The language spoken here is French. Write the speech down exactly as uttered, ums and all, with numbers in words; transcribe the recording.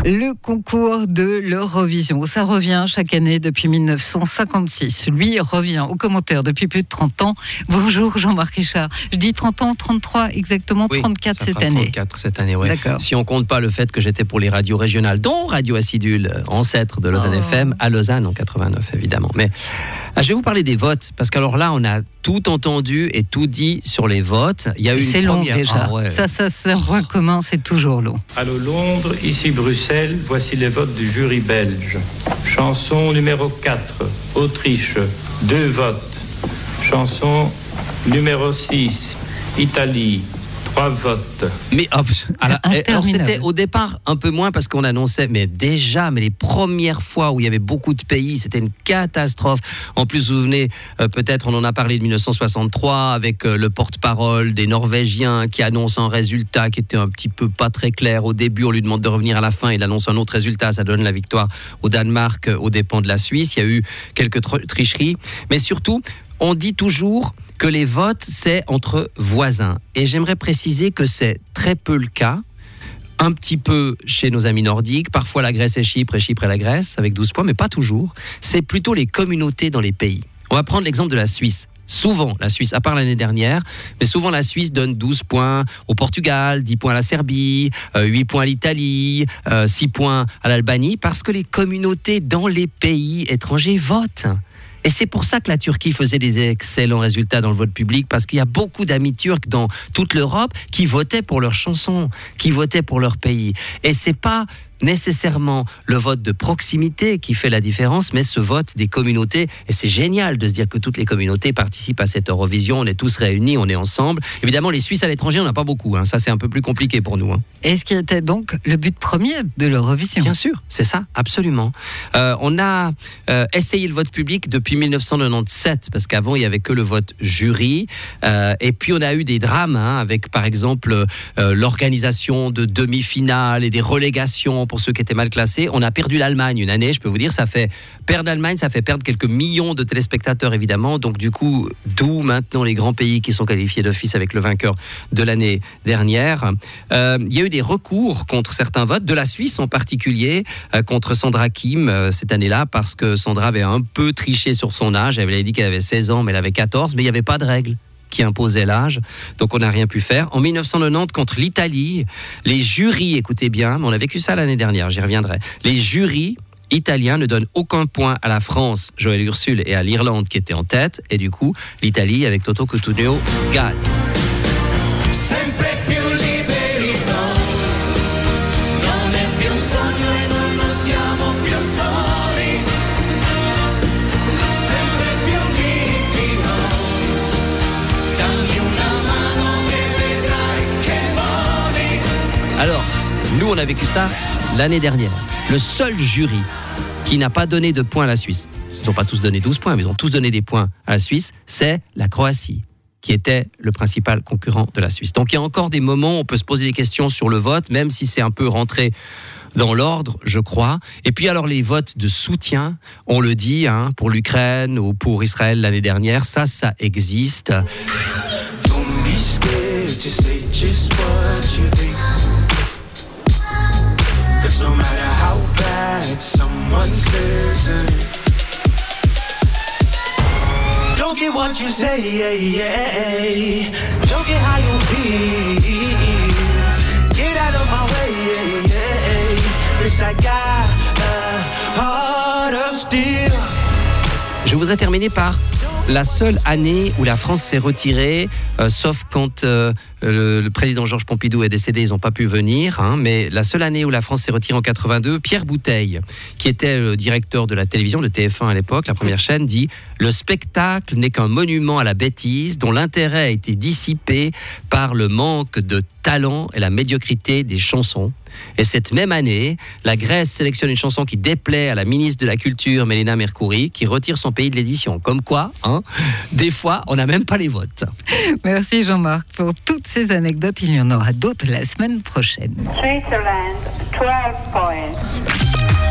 Le concours de l'Eurovision, ça revient chaque année depuis dix-neuf cent cinquante-six. Lui revient aux commentaires depuis plus de trente ans. Bonjour Jean-Marc Richard. Je dis trente ans, trente-trois exactement, oui, trente-quatre ça cette fera année. trente-quatre cette année, ouais. D'accord. Si on compte pas le fait que j'étais pour les radios régionales, dont Radio Acidule, ancêtre de Lausanne Oh. F M, à Lausanne en quatre-vingt-neuf évidemment. Mais ah, je vais vous parler des votes, parce qu'alors là, on a tout entendu et tout dit sur les votes. Il y a eu C'est une long première... déjà. Ah, ouais. Ça, ça, c'est un point commun, c'est toujours long. Allô Londres, ici Bruxelles, voici les votes du jury belge. Chanson numéro quatre, Autriche, deux votes. Chanson numéro six, Italie, trois votes. Mais hop, alors, alors interminable. c'était au départ un peu moins parce qu'on annonçait, mais déjà, mais les premières fois où il y avait beaucoup de pays, c'était une catastrophe. En plus, vous vous souvenez, euh, peut-être on en a parlé de dix-neuf cent soixante-trois avec euh, le porte-parole des Norvégiens qui annonce un résultat qui était un petit peu pas très clair. Au début, on lui demande de revenir à la fin, il annonce un autre résultat, ça donne la victoire au Danemark euh, aux dépens de la Suisse. Il y a eu quelques tr- tricheries, mais surtout, on dit toujours que les votes, c'est entre voisins. Et j'aimerais préciser que c'est très peu le cas. Un petit peu chez nos amis nordiques, parfois la Grèce et Chypre, et Chypre et la Grèce, avec douze points, mais pas toujours. C'est plutôt les communautés dans les pays. On va prendre l'exemple de la Suisse. Souvent, la Suisse, à part l'année dernière, mais souvent la Suisse donne douze points au Portugal, dix points à la Serbie, euh, huit points à l'Italie, euh, six points à l'Albanie, parce que les communautés dans les pays étrangers votent. Et c'est pour ça que la Turquie faisait des excellents résultats dans le vote public, parce qu'il y a beaucoup d'amis turcs dans toute l'Europe qui votaient pour leurs chansons, qui votaient pour leur pays. Et c'est pas nécessairement le vote de proximité qui fait la différence, mais ce vote des communautés. Et c'est génial de se dire que toutes les communautés participent à cette Eurovision. On est tous réunis, on est ensemble. Évidemment, les Suisses à l'étranger, on n'a pas beaucoup. Hein. Ça, c'est un peu plus compliqué pour nous. Hein. Et ce qui était donc le but premier de l'Eurovision. Bien sûr, c'est ça, absolument. Euh, on a euh, essayé le vote public depuis dix-neuf cent quatre-vingt-dix-sept, parce qu'avant, il n'y avait que le vote jury. Euh, et puis, on a eu des drames, hein, avec, par exemple, euh, l'organisation de demi-finales et des relégations pour ceux qui étaient mal classés. On a perdu l'Allemagne une année, je peux vous dire, ça fait perdre l'Allemagne, ça fait perdre quelques millions de téléspectateurs, évidemment. Donc, du coup, d'où maintenant les grands pays qui sont qualifiés d'office avec le vainqueur de l'année dernière. Euh, il y a eu des recours contre certains votes, de la Suisse en particulier, euh, contre Sandra Kim euh, cette année-là, parce que Sandra avait un peu triché sur son âge. Elle avait dit qu'elle avait seize ans, mais elle avait quatorze, mais il n'y avait pas de règle qui imposait l'âge, donc on n'a rien pu faire. En dix-neuf cent quatre-vingt-dix, contre l'Italie, les jurys, écoutez bien, on a vécu ça l'année dernière, j'y reviendrai, les jurys italiens ne donnent aucun point à la France, Joël Ursule, et à l'Irlande qui était en tête, et du coup, l'Italie, avec Toto Cutugno, gagne. Alors, nous, on a vécu ça l'année dernière. Le seul jury qui n'a pas donné de points à la Suisse, ils n'ont pas tous donné douze points, mais ils ont tous donné des points à la Suisse, c'est la Croatie, qui était le principal concurrent de la Suisse. Donc, il y a encore des moments où on peut se poser des questions sur le vote, même si c'est un peu rentré dans l'ordre, je crois. Et puis alors les votes de soutien, on le dit, hein, pour l'Ukraine ou pour Israël l'année dernière, ça, ça existe. No matter how bad someone's listening, don't get what you say, yeah, yeah. Don't get how you feel. Get out of my way, yeah, yeah. Yes, I got a heart of steel. Je voudrais terminer par la seule année où la France s'est retirée, euh, sauf quand euh, le, le président Georges Pompidou est décédé, ils n'ont pas pu venir, hein, mais la seule année où la France s'est retirée en quatre-vingt-deux, Pierre Bouteille, qui était le directeur de la télévision, de T F un à l'époque, la première chaîne, dit « Le spectacle n'est qu'un monument à la bêtise dont l'intérêt a été dissipé par le manque de talent et la médiocrité des chansons. » Et cette même année, la Grèce sélectionne une chanson qui déplaît à la ministre de la Culture, Mélina Mercouri, qui retire son pays de l'édition. Comme quoi, hein, des fois, on n'a même pas les votes. Merci Jean-Marc pour toutes ces anecdotes. Il y en aura d'autres la semaine prochaine. Switzerland, twelve points.